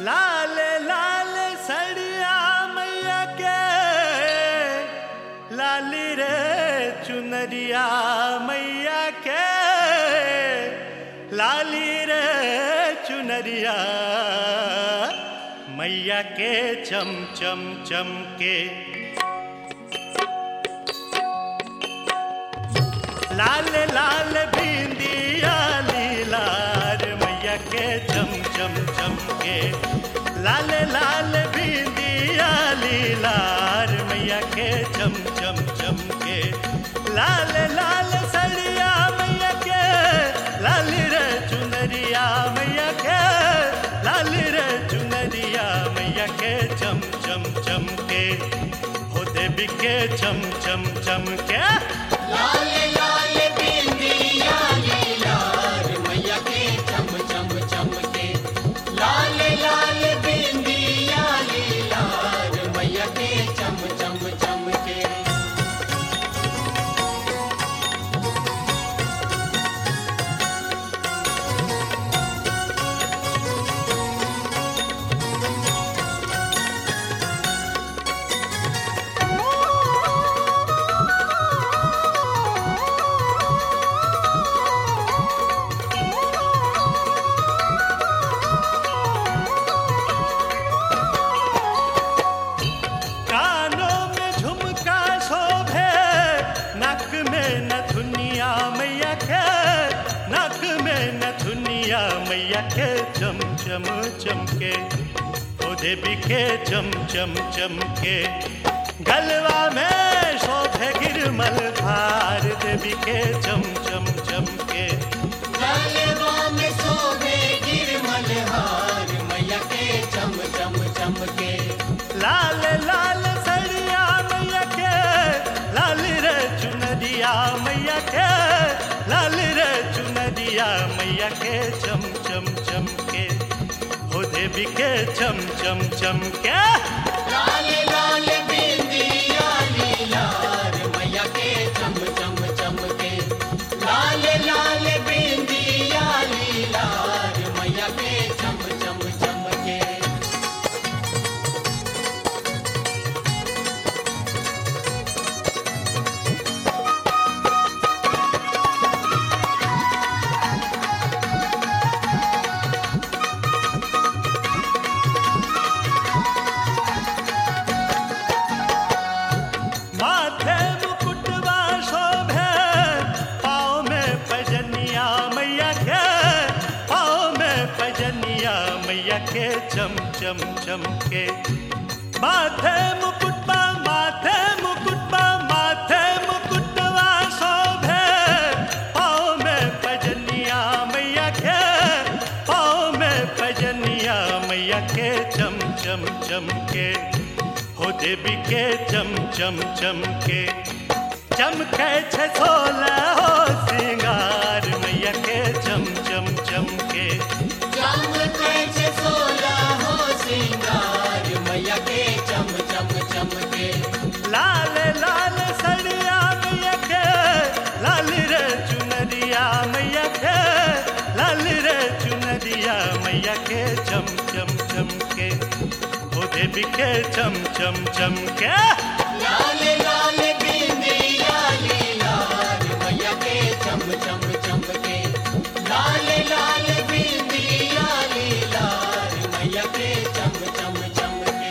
लाल लाल सड़िया मैया के लाली रे चुनरिया मैया के लाली रे चुनरिया मैया के चम चम चमके लाल लाल बिंदिया लीलार मैया के चम चम चमके लाल लाल बिंदिया लीलार मैया के चम चम चमके लाल लाल सड़िया मैया के लाल रे चुनरिया मैया के लाल रे चुनरिया मैया के चम चम चमके हो देवी के चम चम चमके लाल लाल बिंदिया लीलार मैया के चम चम चमके लाल लाल बिंदिया लीलार मैया के चम चम चमके मैया के चम चम चमके ओ देवी के चम चम चमके गलवा में शोभे गिरमल हार देवी के चम चम चमके गलवा में शोभे गिरमल हार मैया के चम चम चमके लाल लाल सड़िया मैया के लाल रे चुनरिया मैया के लाल रे चुनरिया मैया के चम चम चमके हो देवी के चम चम चमके लाल लाल बिंदिया लीलार मैया के चम चम चमके लाल लाल बिंदिया लीलार मैया के चम चम चमके मैया के चम चम चमके माथे मुकुटबा माथे मुकुटबा माथे मुकुटवा शोभे पाँव में पजनिया मैया के पाँव में पजनिया मैया के चम चम चमके हो देवी के चम चम चमके चमके 16 हो श्रृंगार मैया के चम चम चमके चमके 16 हो श्रृंगार मैया के चम चम चमके लाल लाल सड़िया मैया के लाल रे चुनरिया मैया के लाल रे चुनरिया मैया के चम चम चमके हो देवी के चम चम चमके लाल लाल बिंदिया लीलार मैया के चम चम चमके लाल लाल बिंदिया लीलार मैया के चम चम चमके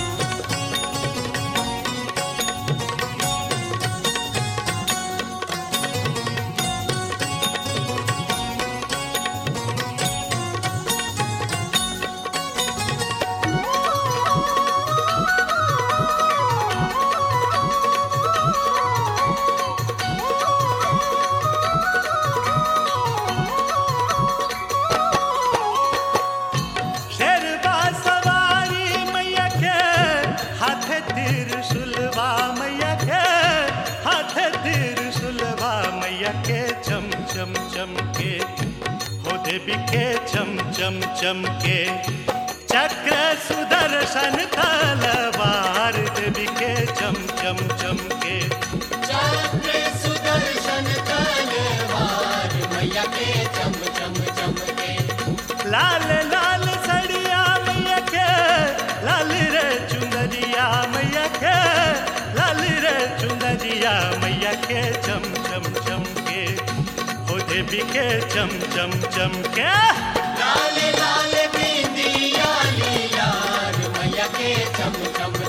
चम चम चमके हो देवी के चम चम चमके चक्र सुदर्शन तलवार देवी के चम चम चमके चक्र सुदर्शन तलवार मैया के चम चम चमके लाल लाल सड़िया मैया बिके चम चम चम के। लाल लाल बिंदिया लीलार मैया के चम चम